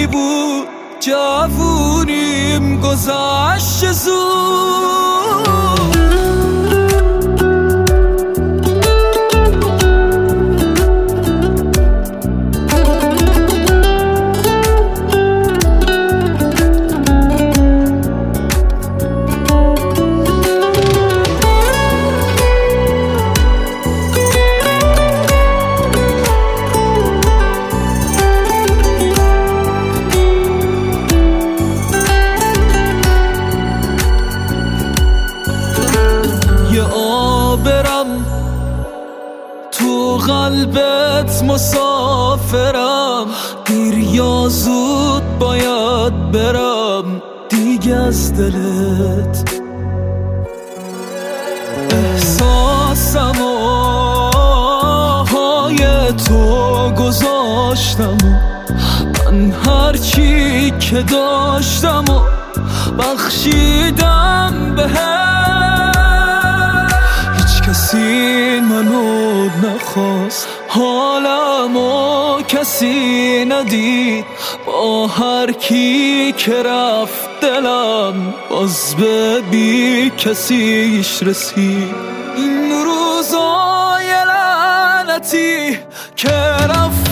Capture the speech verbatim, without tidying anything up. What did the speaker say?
جایی بود جوونیم گذشت زود. برم تو قلبت مسافرم، دیر یا زود باید برم دیگه از دلت. احساسم و های تو گذاشتم و من هرچی که داشتم و بخشیدم بهت. کسی منو نخواست، حالمو کسی ندید، با هر کی که رفت دلم باز به بی کسیش رسید. این روزای لعنتی که رفت